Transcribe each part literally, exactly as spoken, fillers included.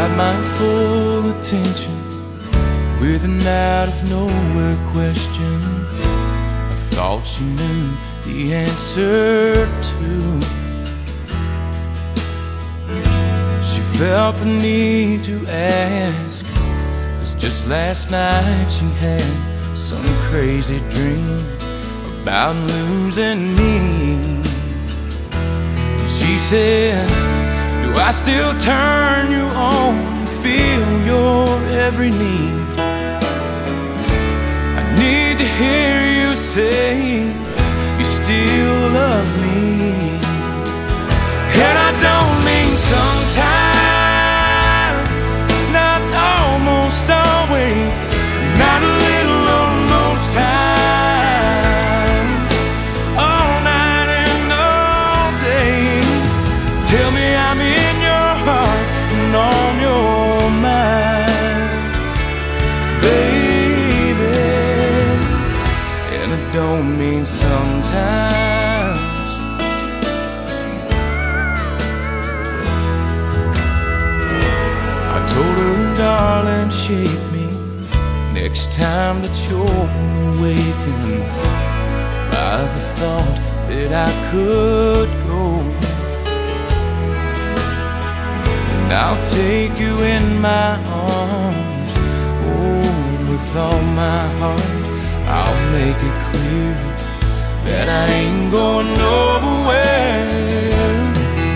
got my full attention with an out of nowhere question I thought she knew the answer to. She felt the need to ask, 'cause just last night she had some crazy dream about losing me. She said, do I still turn you on and feel your every need? I need to hear you say you still love me. And I don't mean sometimes, not almost always, not a little on most times, all night and all day. Tell me I'm in your heart and on your mind, baby. And I don't mean sometimes. I told her, darling, shake me next time that you're awakened by the thought that I could go. And I'll take you in my arms, oh, with all my heart. I'll make it clear that I ain't going nowhere.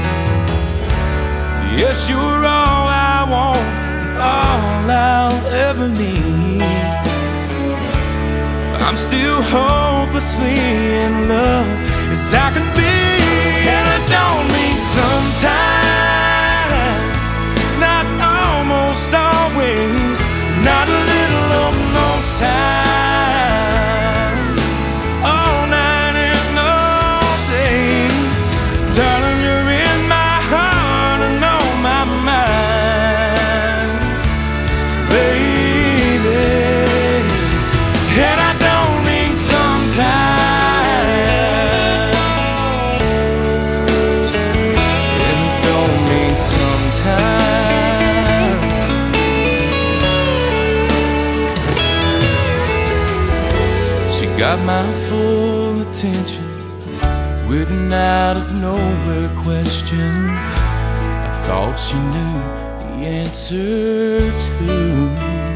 Yes, you're all I want, all I'll ever need. I'm still hopelessly in love as I can be. And I don't mean sometimes, not almost always, not a little of most times, all night and all day. Darling, you're in my heart and on my mind, baby. And I don't mean sometimes, and I don't mean sometimes. She got my full attention with an out of nowhere question I thought she knew the answer to.